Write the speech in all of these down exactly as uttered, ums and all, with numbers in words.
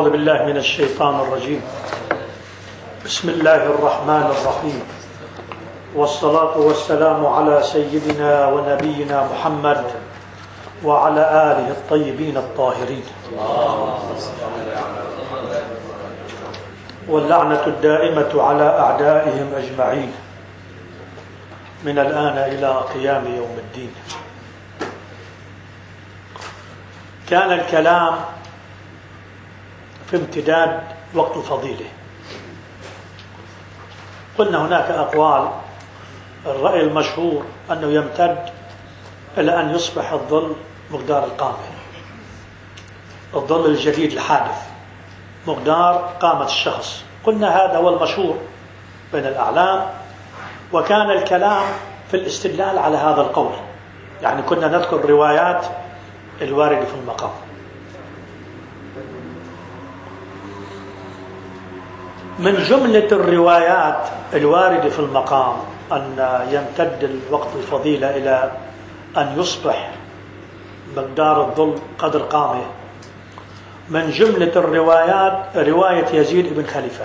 أعوذ بالله من الشيطان الرجيم. بسم الله الرحمن الرحيم، والصلاة والسلام على سيدنا ونبينا محمد وعلى آله الطيبين الطاهرين، واللعنة الدائمة على أعدائهم أجمعين من الآن إلى قيام يوم الدين. كان الكلام في امتداد وقت الفضيلة. قلنا هناك أقوال، الرأي المشهور أنه يمتد إلى أن يصبح الظل مقدار القامة، الظل الجديد الحادث مقدار قامة الشخص. قلنا هذا هو المشهور بين الأعلام، وكان الكلام في الاستدلال على هذا القول. يعني كنا نذكر الروايات الواردة في المقام. من جملة الروايات الواردة في المقام أن يمتد الوقت الفضيلة إلى أن يصبح مقدار الظل قدر قامة. من جملة الروايات رواية يزيد بن خليفة.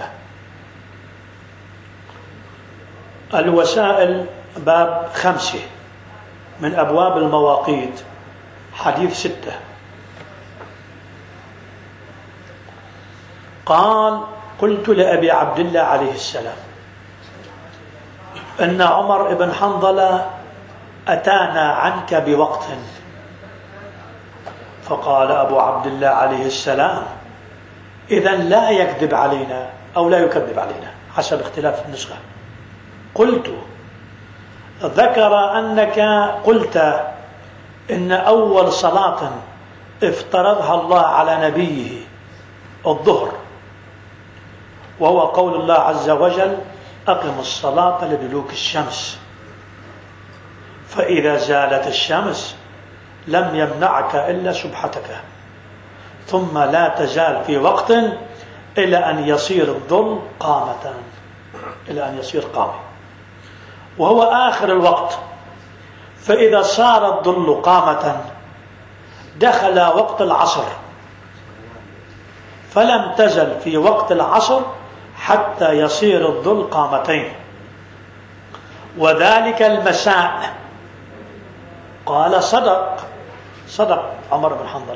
الوسائل باب خمسة من أبواب المواقيت، حديث ستة. قال: قلت لأبي عبد الله عليه السلام: إن عمر بن حنظلة أتانا عنك بوقت. فقال أبو عبد الله عليه السلام: إذن لا يكذب علينا أو لا يكذب علينا حسب اختلاف النسخة. قلت: ذكر أنك قلت إن أول صلاة افترضها الله على نبيه الظهر، وهو قول الله عز وجل: أقم الصلاة لدلوك الشمس، فإذا زالت الشمس لم يمنعك إلا سبحتك، ثم لا تزال في وقت إلى أن يصير الظل قامة، إلى أن يصير قامة، وهو آخر الوقت. فإذا صار الظل قامة دخل وقت العصر، فلم تزل في وقت العصر حتى يصير الظل قامتين، وذلك المساء. قال: صدق صدق عمر بن حنظلة.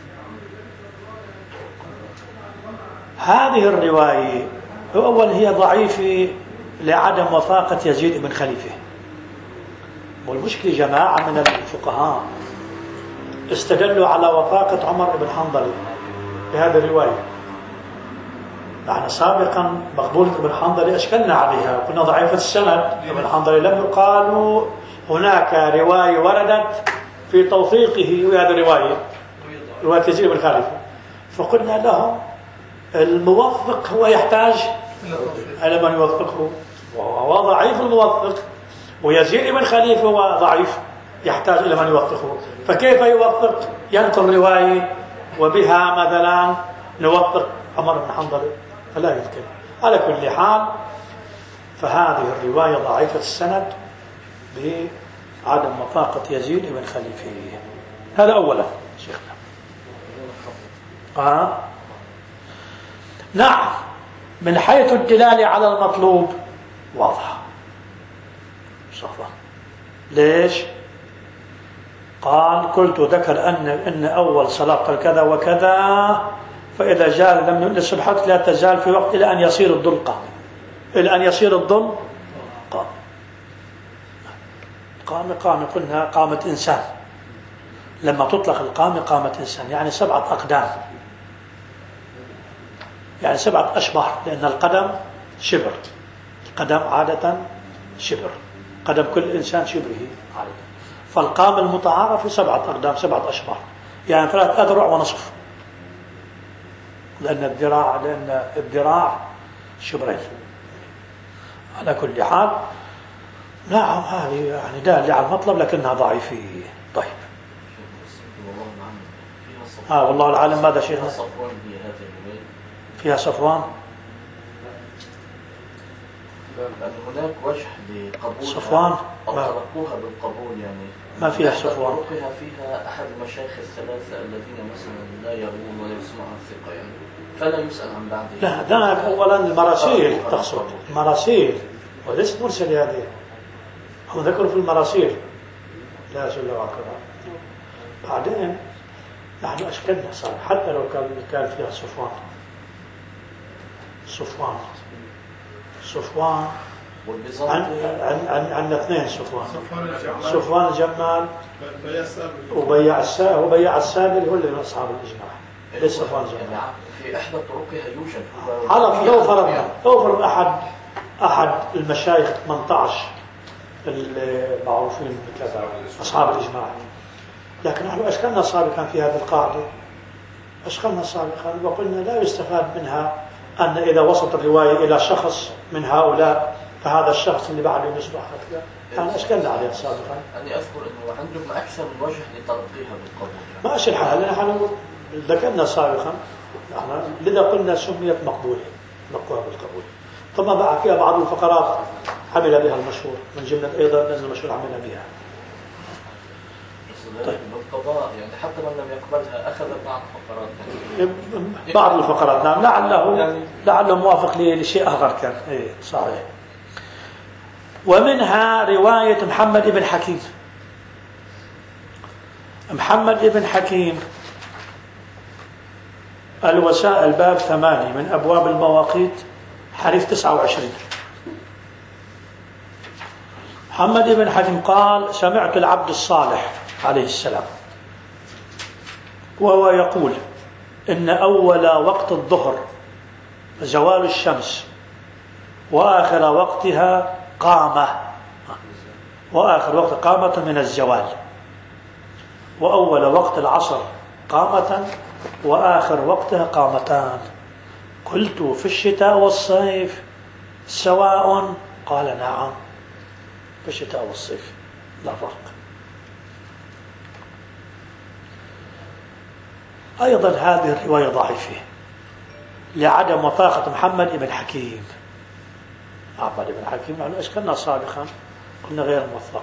هذه الرواية أولا هي ضعيفة لعدم وفاقة يزيد بن خليفة. والمشكلة جماعة من الفقهاء استدلوا على وفاقة عمر بن حنظلة بهذه الرواية. نحن سابقا مقبولة ابن حنظلة أشكلنا عليها وكنا ضعيفة السند. ابن حنظلة لم يقالوا هناك رواية وردت في توثيقه وهذه الرواية رواية يزيد بن خليفة، فقلنا لهم الموثق هو يحتاج إلى من يوثقه، وهو ضعيف الموثق، ويزيد بن خليفة هو ضعيف يحتاج إلى من يوثقه. فكيف يوثق؟ ينقل رواية وبها مثلا نوثق عمر بن حنظلة، فلا يمكن. على كل حال فهذه الرواية ضعيفة السند بعدم وفاقة يزيد بن خليفة. هذا أولا شيخنا. آه. نعم، من حيث الدلالة على المطلوب واضح. صفا. ليش؟ قال: قلت ذكر أن إن أول صلاة كذا وكذا، فإذا جاء لم يؤل السبحات لا تزال في وقت إلى أن يصير الظل قام، إلى أن يصير الظل قام. قام قام قلنا قامة إنسان. لما تطلق القامة قامة إنسان يعني سبعة أقدام، يعني سبعة أشبار، لأن القدم شبر، القدم عادة شبر، قدم كل إنسان شبره عادة. فالقام المتعارف سبعة أقدام، سبعة أشبار، يعني ثلاث أذرع ونصف، لأن الذراع لأن الذراع شبرين. على كل حال نعم هذه يعني دالة على المطلب لكنها ضعيفة. طيب. آه والله العالم. ماذا شيخنا؟ فيها صفوان. هناك وجه لقبول صفوان أو تلقوها بالقبول، يعني ما فيها صفوان، تلقيها فيها أحد المشايخ الثلاثة الذين مثلا لا يروون ولا يسمعون الثقة، يعني فلا يسأل عن بعده. لا ده أولا المراسيل تقصد المراسيل وليست مرسل هذه، هم ذكروا في المراسيل لا جل وعلا. بعدين نحن أشكلنا صار حتى لو كان كان فيها صفوان صفوان صفوان عن عن عن عن اثنين صفوان صفوان الجمال وبيع السابل، وبيع السابل هو اللي من أصحاب الإجماع. ليس صفوان الجمال في إحدى طرقها يوجد على لو فرضنا لو فرض أحد أحد المشايخ ثمانية عشر المعروفين بكذا أصحاب الإجماع، لكن نحن أشكلنا سابقا في هذه القاعدة، أشكلنا سابقا وقلنا لا يستفاد منها أن إذا وصلت الرواية إلى شخص من هؤلاء فهذا الشخص اللي بعده يصبح هكذا، يعني أشكلنا عليها سابقا. أني أذكر أنه عندكم أكثر من وجه لتلقيها بالقبول. ماشي الحال، نحن ذكرنا سابقا نحن لذا قلنا سميت مقبولة، نقوها بالقبول. ثم بقى فيها بعض الفقرات عمل بها المشهور، من جملة أيضا أن المشهور عمل بها. طيب بالقضاء يعني حتى من لم يقبلها أخذ بعض الفقرات، بعض الفقرات نعم، لعله يعني لعله موافق لشيء آخر كان. إيه صحيح. ومنها رواية محمد بن حكيم. محمد بن حكيم الوسائل باب ثمانية من أبواب المواقيت حديث تسعة وعشرين. محمد بن حكيم قال: سمعت العبد الصالح عليه السلام وهو يقول إن أول وقت الظهر زوال الشمس، وآخر وقتها قامة، وآخر وقت قامة من الزوال، وأول وقت العصر قامة، وآخر وقتها قامتان. قلت: في الشتاء والصيف سواء؟ قال: نعم، في الشتاء والصيف لا فرق. أيضا هذه الرواية ضعيفة لعدم وثاقة محمد بن حكيم. محمد بن حكيم نحن أشكلنا سابقا قلنا غير موثق،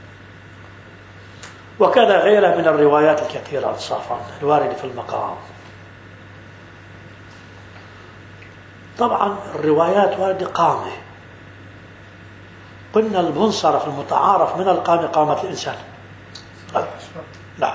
وكذا غيره من الروايات الكثيرة انصافا الواردة في المقام. طبعا الروايات واردة قامة، قلنا المنصرف المتعارف من القامة قامة الإنسان، لا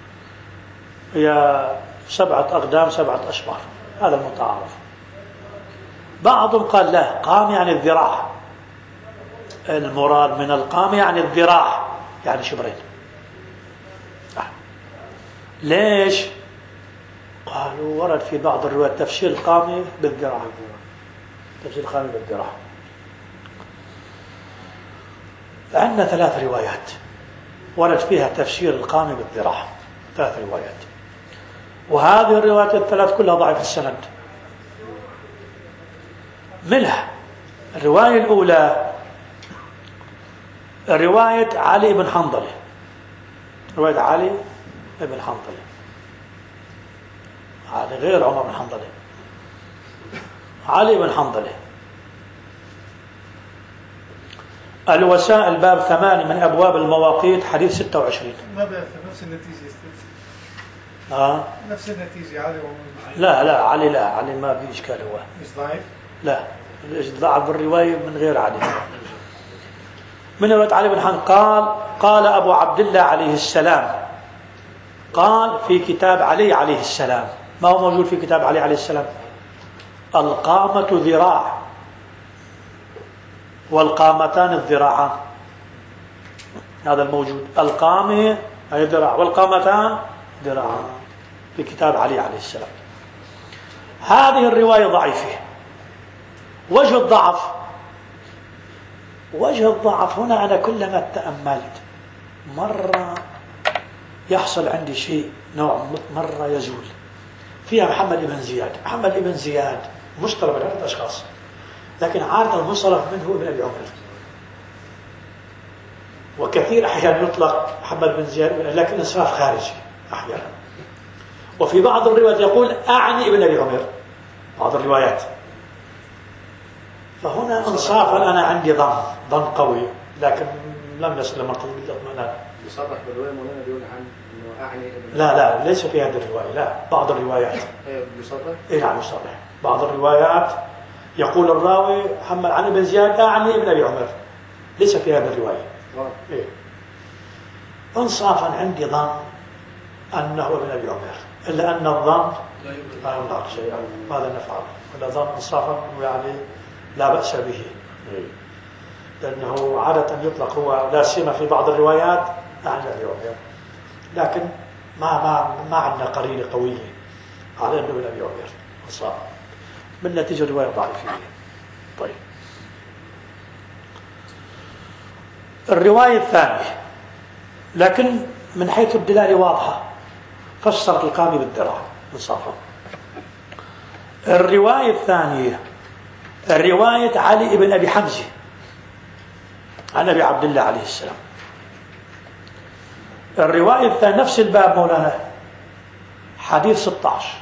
هي سبعة أقدام سبعة أشبار، هذا المتعارف. بعضهم قال لا، قام يعني الذراع، المراد من القام يعني الذراع، يعني شبرين. ليش؟ قالوا ورد في بعض الروايات تفسير القامة بالذراع، تفسير القامة بالذراع. عندنا ثلاث روايات ورد فيها تفسير القامة بالذراع، ثلاث روايات، وهذه الروايات الثلاث كلها ضعيف السند. منها الرواية الأولى رواية علي بن حنظلة، رواية علي بن حنظلة، علي غير عمر بن حنظلة، علي بن حنظلة. الوسائل باب ثمانية من أبواب المواقيت حديث ستة وعشرين. ما بيأثر نفس النتيجة. آه. نفس النتيجة علي وعمر. لا لا علي لا، علي ما في إشكال، هو مش ضعيف؟ لا، ضعف الرواية من غير علي. من رواية علي بن حنظلة قال: قال أبو عبد الله عليه السلام، قال في كتاب علي عليه السلام. ما هو موجود في كتاب علي عليه السلام؟ القامة ذراع والقامتان الذراعان، هذا الموجود. القامة هي ذراع والقامتان ذراعان في كتاب علي عليه السلام. هذه الرواية ضعيفة. وجه الضعف وجه الضعف هنا أنا كلما تأملت مرة يحصل عندي شيء نوع، مرة يزول. فيها محمد بن زياد. محمد بن زياد مشترك بين عدة أشخاص، لكن عادة المصرف منه ابن أبي عمر، وكثير أحيانا يطلق محمد بن زياد لكن إنصراف خارجي أحيانا. وفي بعض الروايات يقول أعني ابن أبي عمر، بعض الروايات. فهنا انصافا أنا عندي ظن ظن قوي، لكن لم يصل لمرتبة الاطمئنان. يصرح بالرواية مولانا بيقول عن إنه أعني لا لا ليس في هذه الرواية، لا بعض الروايات يصرح؟ إيه نعم يصرح. بعض الروايات يقول الراوي محمد عن ابن زياد أعني ابن أبي عمر، ليس في هذه الرواية. إيه. انصافا عندي ظن أنه ابن أبي عمر، إلا أن الظن لا يمنع شيئا، ماذا نفعل؟ ولا ظن انصافا يعني لا بأس به، لأنه عادة يطلق هو لا سيما في بعض الروايات عن أبي عمر، لكن ما ما ما عندنا قرينة قوية على أنه ابن أبي عمر انصافا، من نتيجة رواية ضعيفة. طيب الرواية الثانية لكن من حيث الدلالة واضحة، فسرت القامي بالذراع انصافا. الرواية الثانية الرواية علي بن أبي حمزة عن أبي عبد الله عليه السلام. الرواية الثانية نفس الباب مولانا، حديث ستة عشر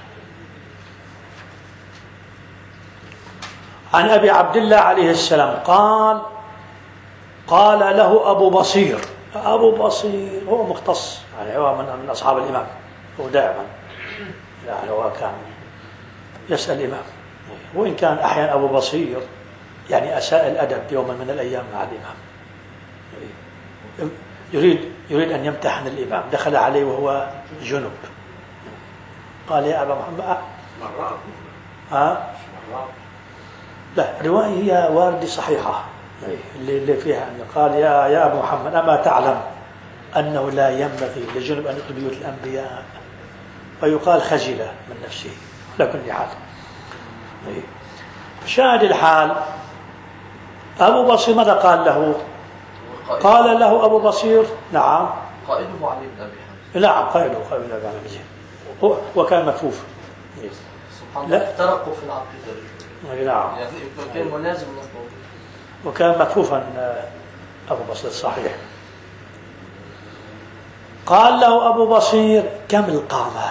عن أبي عبد الله عليه السلام قال قال له أبو بصير. أبو بصير هو مختص، يعني هو من أصحاب الإمام، هو دائما يعني هو كان يسأل الإمام، وإن كان أحيانا أبو بصير يعني أساء الأدب يوما من الأيام مع الإمام، يريد يريد أن يمتحن الإمام، دخل عليه وهو جنب، قال يا أبا محمد مرات ها لا الرواية هي واردة صحيحة اللي فيها أنه قال يا يا أبا محمد أما تعلم أنه لا ينبغي لجنب أن يدخل بيوت الأنبياء، ويقال خجل من نفسه. على كل حال شاهد الحال أبو بصير ماذا قال له؟ قال له أبو بصير نعم قائده علي بن أبي حمزة، نعم قائده قائد بن أبي حمزة، هو وكان مكفوف. سبحان الله افترقوا في العقيدة، نعم يعني كان ملازم له، وكان مكفوفا أبو بصير صحيح. قال له أبو بصير كم القامة؟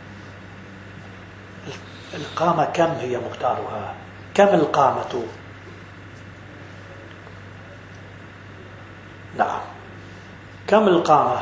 القامة كم هي مقدارها؟ كم القامة؟ نعم كم القامة؟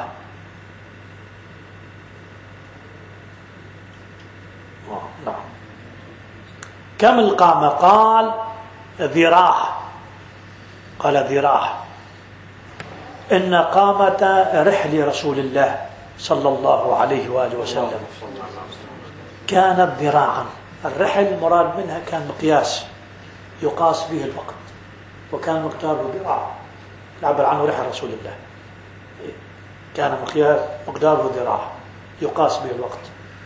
نعم كم القامة؟ قال ذراع. قال ذراع. إن قامة رحل رسول الله صلى الله عليه وآله وسلم كانت ذراعا. الرحل مراد منها كان مقياس يقاس به الوقت، وكان مقداره ذراع، نعبر عنه رحل رسول الله، كان مقياس مقداره ذراع يقاس به الوقت.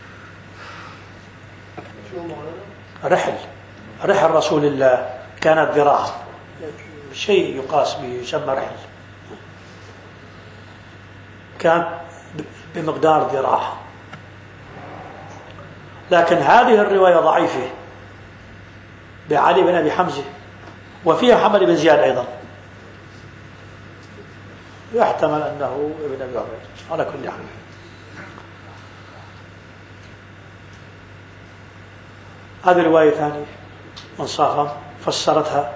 رحل رحل رسول الله كانت ذراعا، شيء يقاس به يسمى رحل، كان بمقدار ذراع. لكن هذه الرواية ضعيفة بعلي بن أبي حمزة، وفيها محمد بن زياد أيضا، يحتمل أنه ابن أبي عمر. على كل حال هذه رواية ثانية منصافا فسرتها.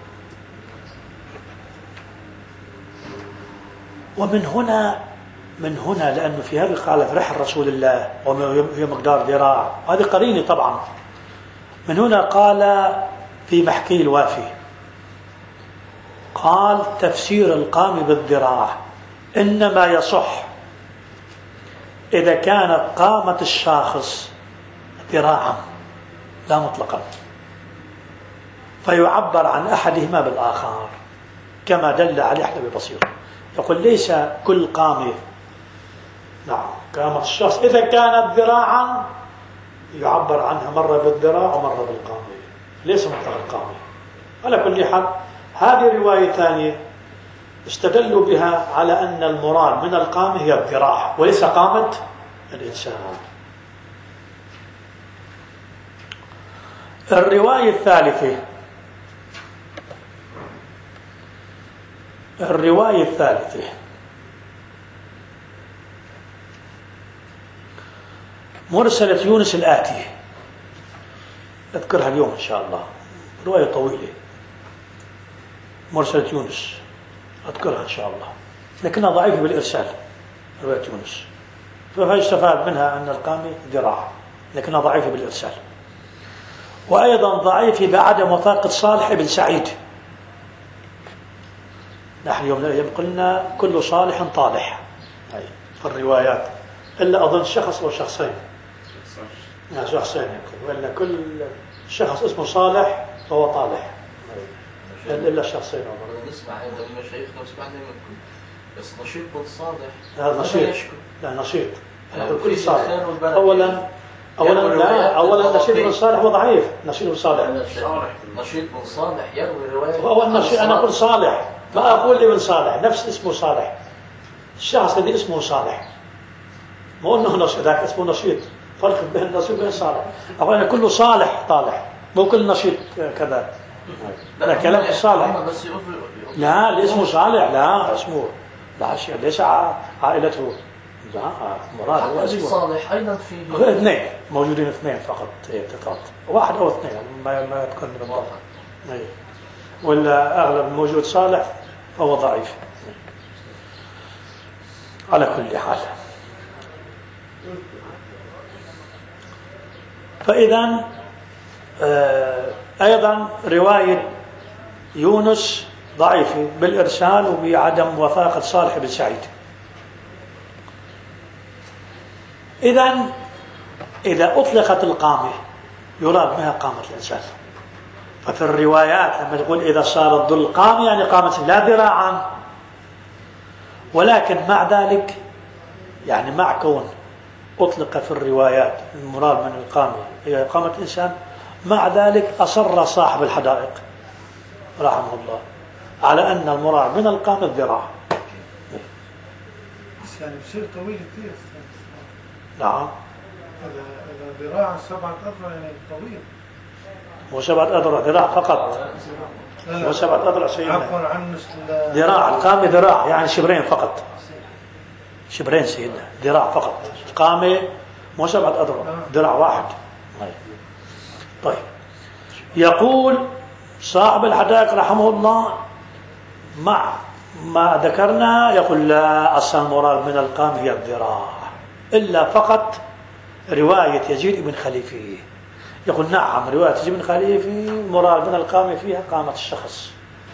ومن هنا من هنا لأنه في هذه قال رحل رسول الله وهي مقدار ذراع، هذه قرينة طبعا. من هنا قال في محكي الوافي قال تفسير القام بالذراع إنما يصح إذا كانت قامة الشاخص ذراعا لا مطلقا، فيعبر عن أحدهما بالآخر كما دل عليه أحد بصير. يقول ليس كل قامة نعم قامة الشخص إذا كانت ذراعا يعبر عنها مرة بالذراع ومرة بالقامة، ليس مطلق القامة. على كل حال هذه رواية ثانية استدلوا بها على أن المراد من القامة هي الذراع وليس قامة الإنسان. الرواية الثالثة الرواية الثالثة مرسلة يونس الآتية، أذكرها اليوم إن شاء الله، رواية طويلة مرسلة يونس أذكرها إن شاء الله، لكنها ضعيفة بالإرسال رواية يونس، فيستفاد منها أن القامي ذراع، لكنها ضعيفة بالإرسال. وأيضا ضعيفة بعدم وثاقة صالح بن سعيد. نحن يوم قلنا كل صالح طالح في الروايات، إلا أظن شخص أو شخصين، يعني شخصين يمكن، وإلا كل شخص اسمه صالح فهو طالح، إلا شخصين. نسمع هذا من مشايخنا وسمعنا منكم، بس نشيط بن صالح هذا نشيط، لا نشيط نقول كل صالح. أولا أولا لا أولا نشيط بن صالح هو ضعيف. نشيط بن صالح نشيط بن صالح يروي رواية. أول نشيط أنا أقول صالح، ما أقول ابن صالح، نفس اسمه صالح، الشخص الذي اسمه صالح، مو أنه نشيط، ذاك اسمه نشيط، فرق بين النشيط وبين صالح. أولا كل صالح طالح، مو كل نشيط كذا، لا كلام صالح. لا اللي اسمه صالح لا اسمه لا شيء، ليس عائلته، لا مراد هو اسمه صالح. أيضا في اثنين موجودين، اثنين فقط فقط، واحد أو اثنين ما ما يذكرني بالضبط، ولا أغلب الموجود صالح فهو ضعيف. على كل حال، فإذا آه أيضا رواية يونس ضعيفة بالإرسال وبعدم وثاقة صالح بن سعيد. إذا إذا أطلقت القامة يراد بها قامة الإنسان. ففي الروايات لما تقول إذا صار الظل قامة يعني قامة لا ذراعا، ولكن مع ذلك يعني مع كون أطلق في الروايات المراد من القامة هي قامة الإنسان، مع ذلك أصر صاحب الحدائق رحمه الله على أن المراد من القامة الذراع. بس يعني بصير طويل كثير. نعم. إذا إذا ذراع سبعة أذرع يعني طويل. مو سبعة أذرع، ذراع فقط. مو سبعة أذرع سيدنا. عفوا عن ذراع، القامة ذراع يعني شبرين فقط. شبرين سيدنا، ذراع فقط. القامة مو سبعة أذرع، ذراع واحد. طيب. يقول صاحب الحدائق رحمه الله مع ما ذكرنا، يقول لا، أصل المراد من القامة هي الذراع، إلا فقط رواية يزيد بن خليفة. يقول نعم رواية يزيد بن خليفة المراد من القامة فيها قامة الشخص.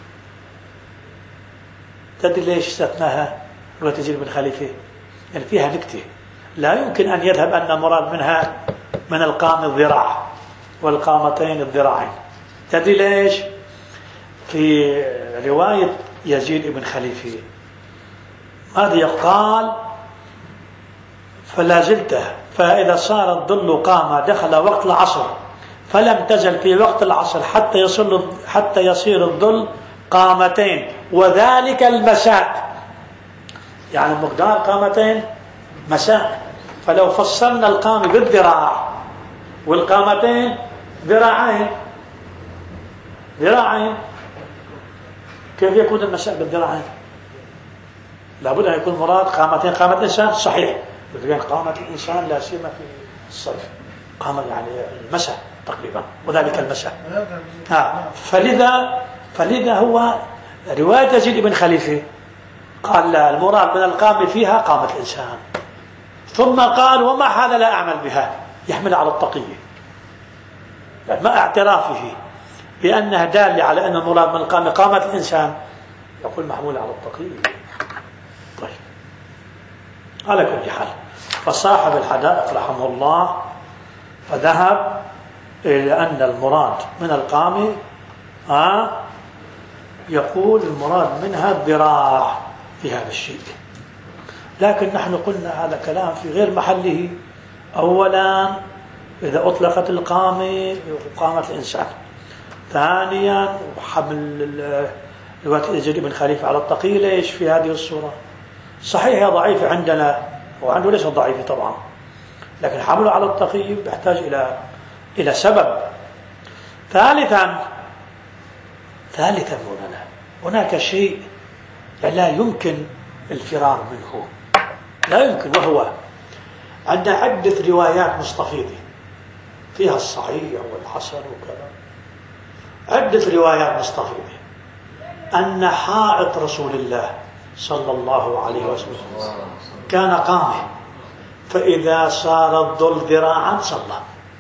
تدري ليش استثناها رواية يزيد بن خليفة؟ يعني فيها نكتة، لا يمكن أن يذهب أن المراد منها من القامة الذراع والقامتين الذراعين. تدري ليش؟ في رواية يزيد بن خليفة ماذا يقال؟ فلا زلت فإذا صار الظل قام دخل وقت العصر فلم تزل في وقت العصر حتى يصير حتى يصير الظل قامتين وذلك المساء، يعني مقدار قامتين مساء. فلو فصلنا القامة بالذراع والقامتين ذراعين ذراعين كيف يكون المساء بالذراعين؟ لابد أن يكون مراد قامتين قامة الإنسان صحيح، لكن قامة الإنسان لا سيما في الصيف قامة يعني المساء تقريبا وذلك المساء. ها فلذا فلذا هو رواية يزيد بن خليفة قال لا، المراد من القامة فيها قامة الإنسان، ثم قال ومع هذا لا أعمل بها، يحمل على التقية، يعني مع اعترافه بأنها دالة على أن المراد من القامة قامة الإنسان يقول محمول على التقية. طيب على كل حال، فصاحب الحدائق رحمه الله فذهب إلى أن المراد من القامة آه يقول المراد منها الذراع في هذا الشيء، لكن نحن قلنا هذا كلام في غير محله. أولا إذا أطلقت القامة قامة الإنسان، ثانيا حمل رواية يزيد بن خليفة على التقية ليش في هذه الصورة؟ صحيح هي ضعيفة عندنا وعنده ليس ضعيفة طبعا، لكن حمله على التقية يحتاج إلى إلى سبب. ثالثا ثالثا مولانا هناك شيء لا يمكن الفرار منه، لا يمكن، وهو عندنا عدة روايات مستفيضة فيها الصحيح والحسن وكذا، عدة روايات مستفيضة أن حائط رسول الله صلى الله عليه وسلم كان قامه، فإذا صار الظل ذراعا صلى،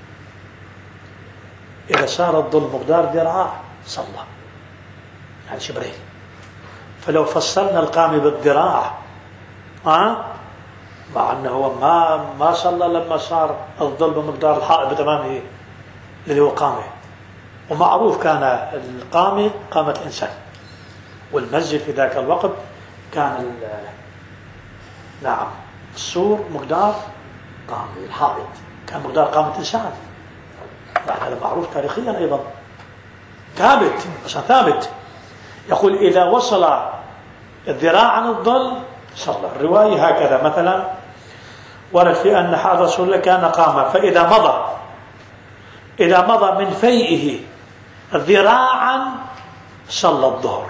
إذا صار الظل مقدار ذراع صلى، يعني شبرين. فلو فسرنا القامة بالذراع ها، مع أنه ما ما صلى لما صار الظل بمقدار الحائط بتمامه اللي هو قامه، ومعروف كان القامة قامة الإنسان، والمسجد في ذاك الوقت كان نعم السور مقدار قامة، الحائط كان مقدار قامة إنسان، يعني هذا معروف تاريخيا أيضا ثابت، بس ثابت. يقول إذا وصل الذراع عن الظل صلى. الرواية هكذا مثلا ورد في أن حائط رسول الله كان قامة، فإذا مضى إذا مضى من فيئه ذراعا صلى الظهر.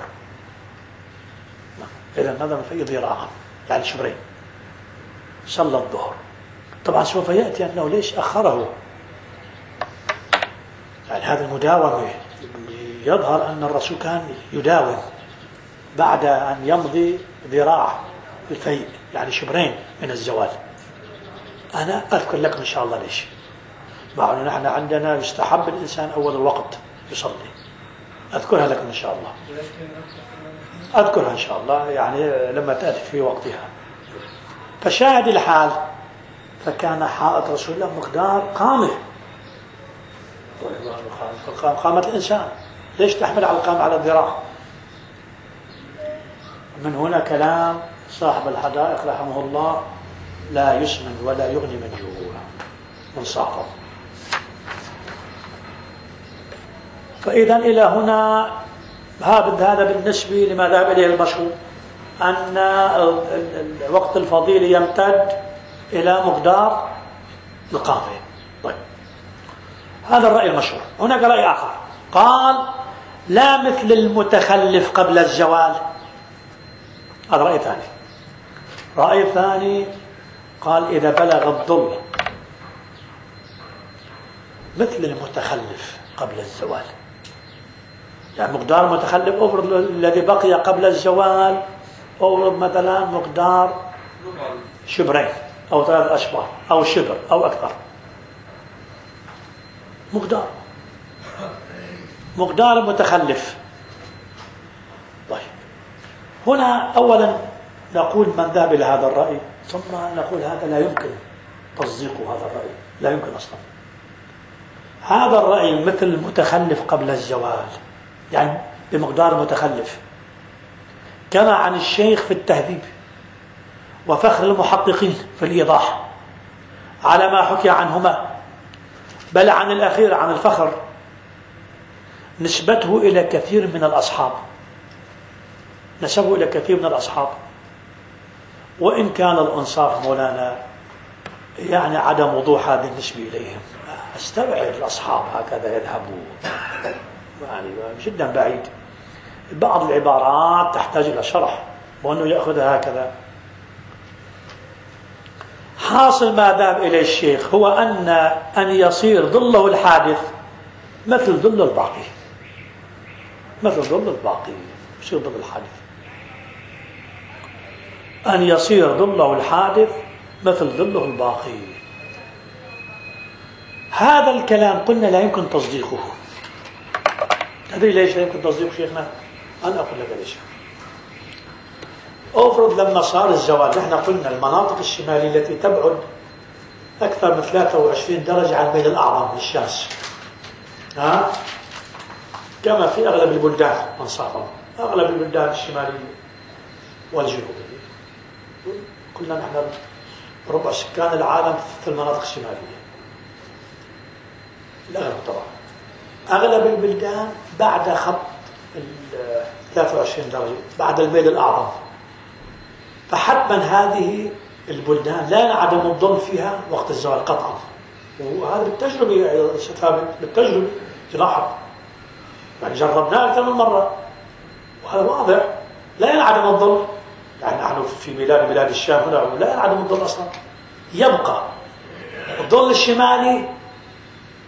إذا مضى من فيئه ذراعا يعني شبرين صلى الظهر. طبعا سوف يأتي أنه ليش أخره، يعني هذا المداومة يظهر أن الرسول كان يداوم بعد أن يمضي ذراع الفيء يعني شبرين من الزوال. أنا أذكر لكم إن شاء الله ليش. مع أنه نحن عندنا يستحب الإنسان أول الوقت يصلي، أذكرها لكم إن شاء الله، أذكرها إن شاء الله يعني لما تأتي في وقتها. فشاهد الحال، فكان حائط رسول الله مقدار قامه، قامة الإنسان، ليش تحمل على القامة على الذراع؟ من هنا كلام صاحب الحدائق رحمه الله: لا يسمن ولا يغني من جوع من صاحب. فإذا إلى هنا هذا بالنسبة لما ذهب إليه المشهور، أن وقت الفضيل يمتد إلى مقدار القامة. طيب، هذا الرأي المشهور. هناك رأي آخر قال: لا مثل المتخلف قبل الزوال. هذا رأي ثاني. رأي ثاني قال: إذا بلغ الظل مثل المتخلف قبل الزوال، يعني مقدار متخلف أفرض الذي بقي قبل الزوال أفرض مثلا مقدار شبرين أو ثلاث أشبار أو شبر أو أكثر، مقدار مقدار متخلف. طيب، هنا أولا نقول من ذهب إلى هذا الرأي، ثم نقول هذا لا يمكن تصديق هذا الرأي، لا يمكن أصلا. هذا الرأي مثل المتخلف قبل الزوال، يعني بمقدار متخلف، كما عن الشيخ في التهذيب وفخر المحققين في الإيضاح على ما حكي عنهما، بل عن الأخير عن الفخر نسبته إلى كثير من الأصحاب، نسبه إلى كثير من الأصحاب، وإن كان الإنصاف مولانا يعني عدم وضوح هذه النسبة إليهم. استبعد الأصحاب هكذا يذهبون، يعني جدا بعيد. بعض العبارات تحتاج إلى شرح، وأنه يأخذها هكذا. حاصل ما ذهب إليه الشيخ هو أن أن يصير ظله الحادث مثل ظل الباقي، مثل ظل الباقي، يصير ظل الحادث، أن يصير ظله الحادث مثل ظله الباقي. هذا الكلام قلنا لا يمكن تصديقه. تدري ليش لا يمكن تصديقه شيخنا؟ أنا أقول لك ليش. أفرض لما صار الزوال، نحن قلنا المناطق الشمالية التي تبعد أكثر من ثلاثة وعشرين درجة عن الميل الأعظم للشمس، ها؟ كما في أغلب البلدان أنصافا، أغلب البلدان الشمالية والجنوبية، قلنا نحن ربع سكان العالم في المناطق الشمالية، الأغلب طبعا. أغلب البلدان بعد خط ثلاثة وعشرين درجة، بعد الميل الأعظم، فحتما هذه البلدان لا ينعدم الظل فيها وقت الزوال قطعا، وهذا بالتجربة ثابت، بالتجربة لاحظ، يعني جربناه أكثر من مرة، وهذا واضح. لا ينعدم الظل، يعني نحن في بلاد بلاد الشام هنا لا ينعدم الظل أصلا، يبقى الظل الشمالي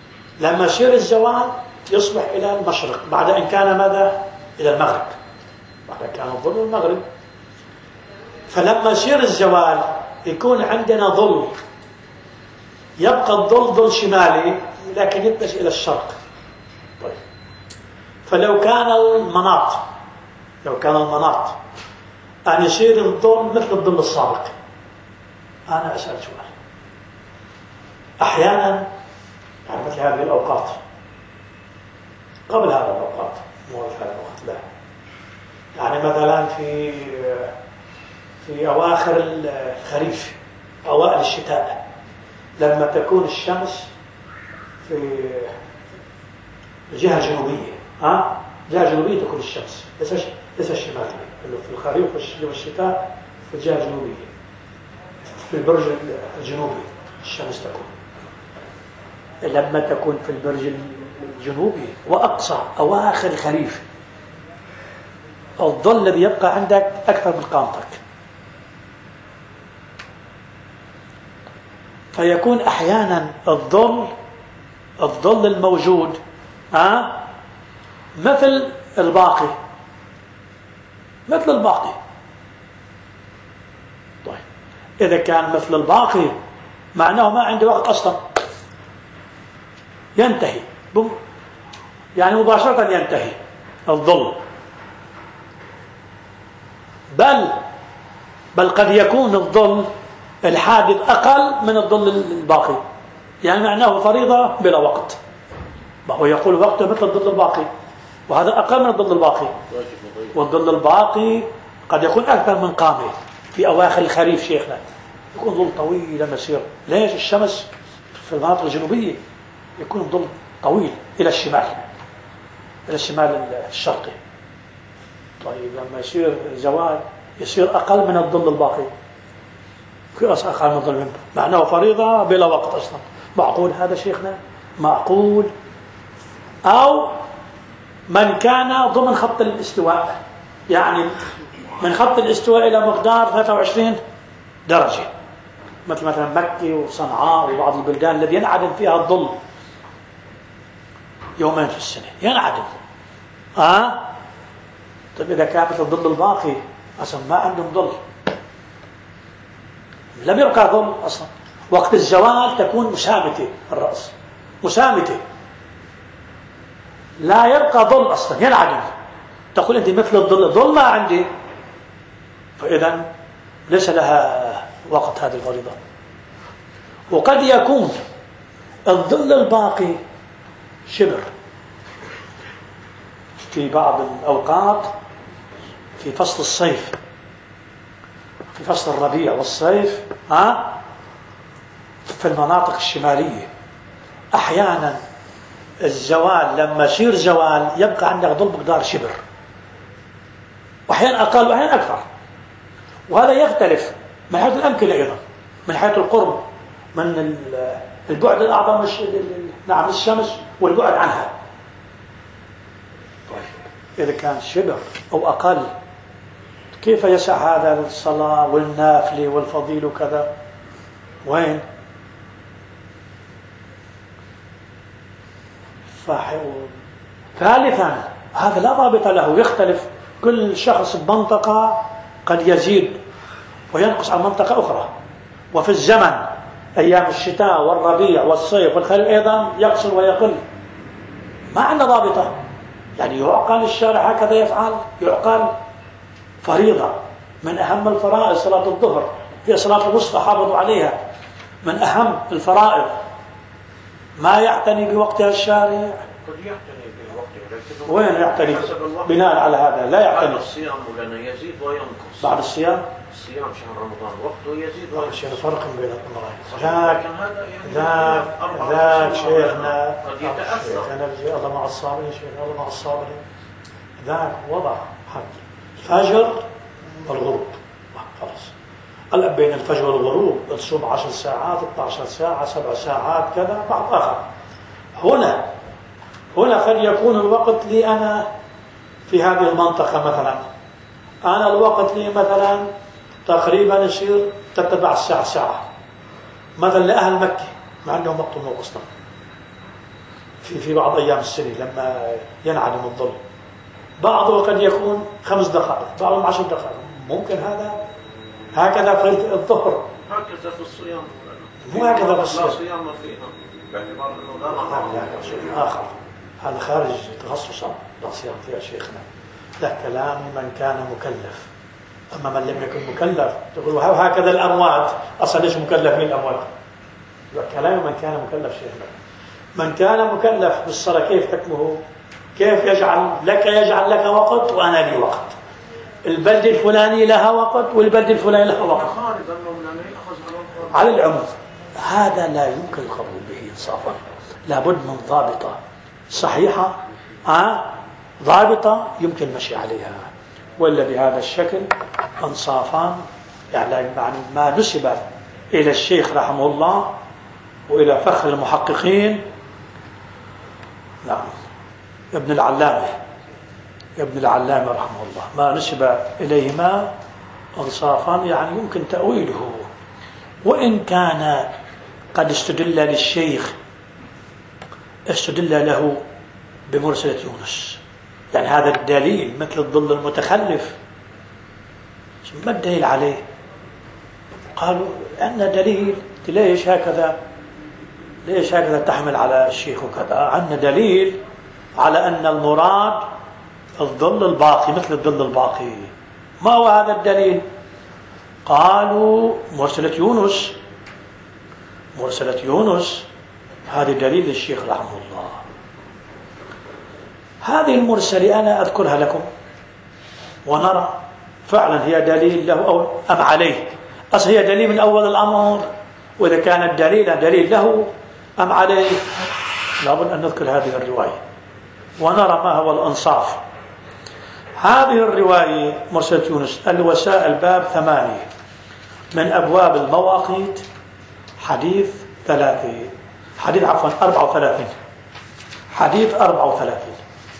لما يصير الزوال يصبح إلى المشرق بعد أن كان ماذا؟ إلى المغرب. بعد كان الظل المغرب. فلما يصير الزوال يكون عندنا ظل، يبقى الظل ظل شمالي لكن يتجه إلى الشرق. طيب فلو كان المناط لو كان المناط أن يصير الظل مثل الظل السابق، أنا أسأل سؤال. أحيانا يعني مثل هذه الأوقات قبل هذا الأوقات مو في هذا الوقت لا، يعني مثلا في في أواخر الخريف أوائل الشتاء لما تكون الشمس في الجهة الجنوبية، ها الجهة الجنوبية تكون الشمس ليس ليس الشمالية، في الخريف والشتاء في الجهة الجنوبية في البرج الجنوبي الشمس تكون. لما تكون في البرج الجنوبي وأقصى أواخر الخريف الظل الذي يبقى عندك أكثر من قامتك، فيكون أحيانا الظل الظل الموجود ها مثل الباقي مثل الباقي. طيب إذا كان مثل الباقي معناه ما عنده وقت أصلا، ينتهي يعني مباشرة ينتهي الظل. بل بل قد يكون الظل الحادث أقل من الظل الباقي، يعني معناه فريضة بلا وقت. هو يقول وقته مثل الظل الباقي وهذا أقل من الظل الباقي، والظل الباقي قد يكون أكثر من قامة في أواخر الخريف شيخنا، يكون ظل طويل لما يصير. ليش؟ الشمس في المناطق الجنوبية يكون ظل طويل إلى الشمال إلى الشمال الشرقي. طيب لما يصير زوال يصير أقل من الظل الباقي، في أقل من الظل، معناه فريضة بلا وقت أصلا. معقول هذا شيخنا؟ معقول. أو من كان ضمن خط الاستواء، يعني من خط الاستواء إلى مقدار ثلاثة وعشرين درجة، مثل مثلا مكة وصنعاء وبعض البلدان التي ينعدم فيها الظل يومين في السنة ينعدم. ها؟ طيب إذا كان مثل الظل الباقي أصلا ما عندهم ظل، لم يبقى ظل أصلا. وقت الزوال تكون مسامتة الرأس، مسامتة، لا يبقى ظل أصلا ينعدم. تقول أنت مثل الظل، ظل ما عندي، فإذا ليس لها وقت هذه الفريضة. وقد يكون الظل الباقي شبر في بعض الأوقات، في فصل الصيف، في فصل الربيع والصيف، ها في المناطق الشمالية أحيانا الزوال لما يصير زوال يبقى عندك ظل مقدار شبر، وأحيانا أقل وأحيانا أكثر. وهذا يختلف من حيث الأمكنة أيضا، من حيث القرب من البعد الأعظم نعم الشمس والبعد عنها. طيب إذا كان شبر أو أقل كيف يسع هذا الصلاة والنافلة والفضيل وكذا؟ وين؟ ثالثا هذا لا ضابط له، يختلف كل شخص بمنطقة، قد يزيد وينقص عن منطقة أخرى. وفي الزمن أيام الشتاء والربيع والصيف والخريف أيضا يقصر ويقل، ما عندنا ضابطة. يعني يعقل الشارع هكذا يفعل، يعقل فريضة من أهم الفرائض صلاة الظهر، هي صلاة الوسطى حافظوا عليها، من أهم الفرائض ما يعتني بوقتها الشارع. قد يعتني بوقتها، وين يعتني؟ بناء على هذا لا يعتني. بعد الصيام لأنه يزيد وينقص. بعد الصيام الصيام شهر رمضان وقته يزيد وينقص. شيء فرق بين الأمرين. ذاك ذاك ذاك شيخنا شيخنا الله مع الصابرين، شيخنا الله مع الصابرين، ذاك وضع حد الفجر والغروب خلاص. هلا بين الفجر والغروب تصوم عشر ساعات، اثنتي عشرة ساعة، سبع ساعات كذا بعض آخر. هنا هنا قد يكون الوقت لي أنا في هذه المنطقة مثلا، أنا الوقت لي مثلا تقريبا يصير تتبع الساعة ساعة، مثلا لأهل مكة ما عندهم وقت النوم أصلا في في بعض أيام السنة لما ينعدم الظل. بعضه قد يكون خمس دقائق، بعضهم عشر دقائق. ممكن هذا هكذا في الظهر، هكذا في الصيام، مو هكذا في الصيام، لا صيام فيها باعتبار انه لا نهار. هذا شيء آخر، هذا خارج تخصصا لا صيام فيها شيخنا. لا، كلام من كان مكلف. أما من لم يكن مكلف تقول هكذا الأموات، أصلا ليش مكلف من الأموات؟ كلام من كان مكلف شيخنا. من كان مكلف بالصلاة كيف حكمه؟ كيف يجعل لك يجعل لك وقت وأنا لي وقت؟ البلد الفلاني لها وقت والبلد الفلاني لها وقت على العموم. هذا لا يمكن القبول به إنصافا. لابد من ضابطة صحيحة، آه؟ ضابطة يمكن المشي عليها، ولا بهذا الشكل أنصافا يعني ما نسب إلى الشيخ رحمه الله وإلى فخر المحققين، نعم، ابن العلامة ابن العلامة رحمه الله، ما نسب إليهما أنصافا يعني يمكن تأويله. وإن كان قد استدل للشيخ استدل له بمرسلة يونس، يعني هذا الدليل مثل الظل المتخلف. ما الدليل عليه؟ قالوا أن دليل. ليش هكذا ليش هكذا تحمل على الشيخ وكذا؟ عندنا دليل على أن المراد الظل الباقي مثل الظل الباقي. ما هو هذا الدليل؟ قالوا مرسلة يونس. مرسلة يونس هذا دليل للشيخ رحمه الله. هذه المرسلة أنا أذكرها لكم ونرى فعلا هي دليل له أو أم عليه. أصل هي دليل من أول الأمر، وإذا كان الدليل دليل له أم عليه لابد أن نذكر هذه الرواية ونرى ما هو الأنصاف. هذه الرواية مرسلة يونس الوسائل باب ثمانية من أبواب المواقيت، حديث ثلاثة حديث عفوا أربعة وثلاثين حديث أربعة وثلاثين.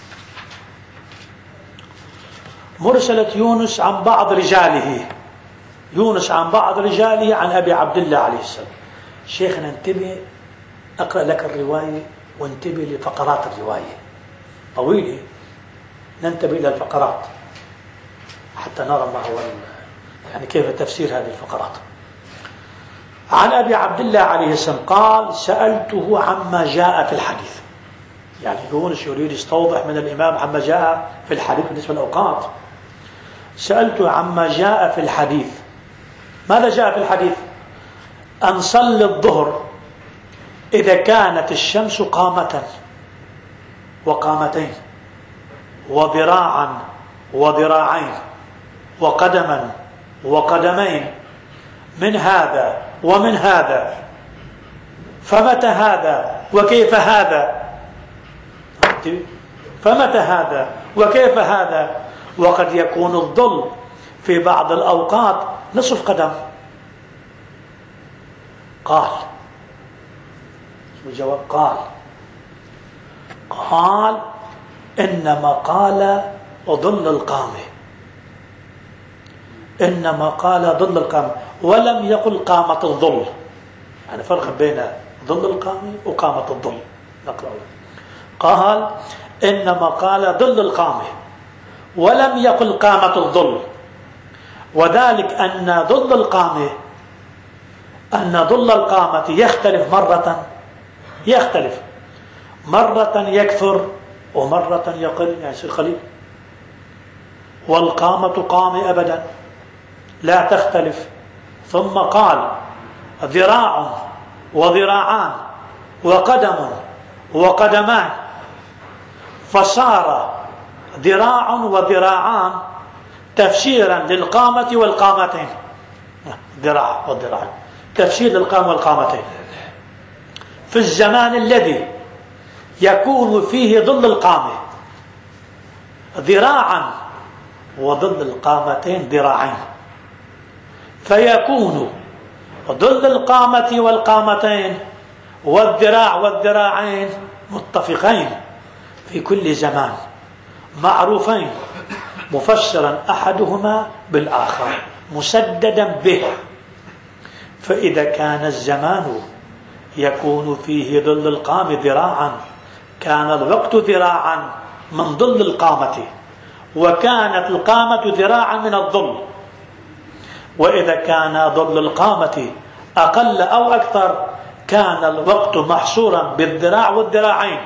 مرسلة يونس عن بعض رجاله، يونس عن بعض رجاله عن أبي عبد الله عليه السلام. شيخنا انتبه، أقرأ لك الرواية وانتبه لفقرات الرواية طويلة، ننتبه إلى الفقرات حتى نرى ما هو يعني كيف تفسير هذه الفقرات. عن أبي عبد الله عليه السلام قال: سألته عما جاء في الحديث. يعني يونس يريد يستوضح من الإمام عما جاء في الحديث بالنسبة للأوقات. سألته عما جاء في الحديث. ماذا جاء في الحديث؟ أن صلي الظهر إذا كانت الشمس قامة وقامتين وذراعا وذراعين وقدما وقدمين من هذا ومن هذا، فمتى هذا وكيف هذا؟ فمتى هذا وكيف هذا؟ وقد يكون الظل في بعض الأوقات نصف قدم. قال الجواب قال قال إنما قال ظل القامة، إنما قال ظل القامة ولم يقل قامة الظل. يعني فرق بين ظل القامة وقامة الظل. نقرأ. قال إنما قال ظل القامة ولم يقل قامة الظل، وذلك أن ظل القامة أن ظل القامة يختلف مرة يختلف مرة يكثر ومرة يقل، يعني يصير قليل. والقامة قامة أبدا لا تختلف. ثم قال ذراع وذراعان وقدم وقدمان، فصار ذراع وذراعان تفسيرا للقامة والقامتين. ذراع والذراعين تفسير للقامة والقامتين في الزمان الذي يكون فيه ظل القامة ذراعا وظل القامتين ذراعين، فيكون ظل القامة والقامتين والذراع والذراعين متفقين في كل زمان معروفين، مفسرا أحدهما بالآخر مسددا به. فإذا كان الزمان يكون فيه ظل القامة ذراعا كان الوقت ذراعا من ظل القامة، وكانت القامة ذراعا من الظل، وإذا كان ظل القامة أقل أو أكثر كان الوقت محصورا بالذراع والذراعين.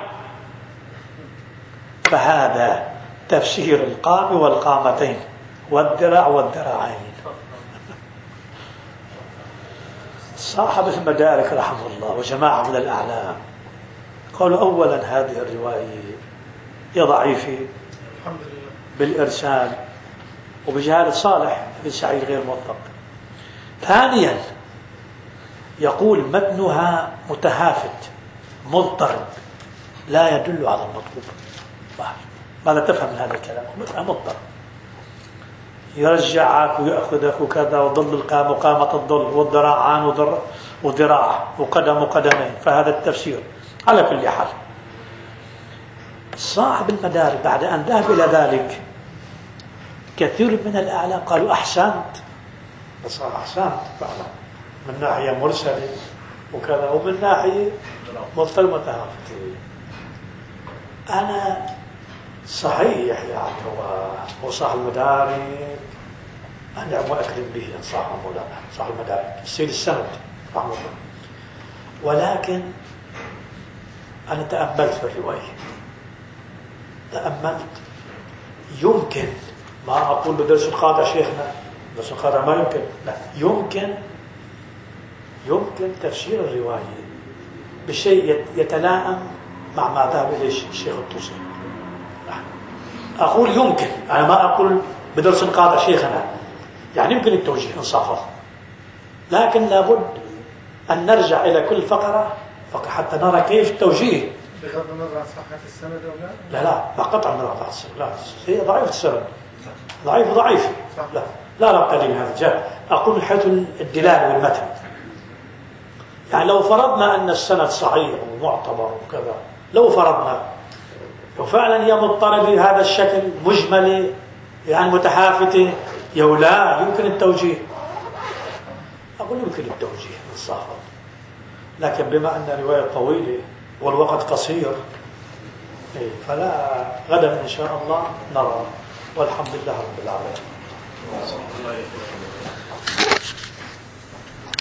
فهذا تفسير القام والقامتين والذراع والذراعين. صاحب المدارك رحمه الله وجماعة من الأعلام قالوا أولا هذه الرواية هي ضعيفة الحمد لله بالإرسال وبجهالة صالح بن سعيد غير موثق. ثانيا يقول متنها متهافت مضطرب لا يدل على المطلوب. ماذا تفهم من هذا الكلام؟ متنها مضطرب يرجعك ويأخذك وكذا، وظل القام قامة الظل والذراعان وذراع وقدم وقدمين، فهذا التفسير على كل حال. صاحب المدارك بعد أن ذهب إلى ذلك كثير من الأعلام قالوا أحسنت، بس أحسنت فعلا من ناحية مرسلة وكذا، ومن ناحية مضطر متهافت. أنا صحيح يعني هو وصاحب المدارك أنعم وأكرم به إن صاحب مولانا صاحب المدارك السيد السند رحمه الله، ولكن أنا تأملت في الرواية، تأملت يمكن ما أقول بدرس القاطع شيخنا درس القاطع ما يمكن، لا يمكن يمكن تفسير الرواية بشيء يتلائم مع ما ذهب إليه الشيخ الطوسي. أقول يمكن، أنا ما أقول بدرس القاطع شيخنا، يعني يمكن التوجيه إنصافا، لكن لابد أن نرجع إلى كل فقرة فقط حتى نرى كيف التوجيه. بغض النظر عن صحة السند أو لا؟ لا لا لا قطعا من هذا السند، لا هي ضعيفة السند، ضعيف ضعيف لا لا لا قليل هذا جاء. أقول من حيث الدلالة والمتن، يعني لو فرضنا أن السند صحيح ومعتبر وكذا، لو فرضنا لو فعلا هي مضطربة بهذا الشكل مجملة يعني متحافتة يو لا يمكن التوجيه، أقول يمكن التوجيه انصافا، لكن بما أن الرواية طويلة والوقت قصير فلا، غدا إن شاء الله نرى، والحمد لله رب العالمين.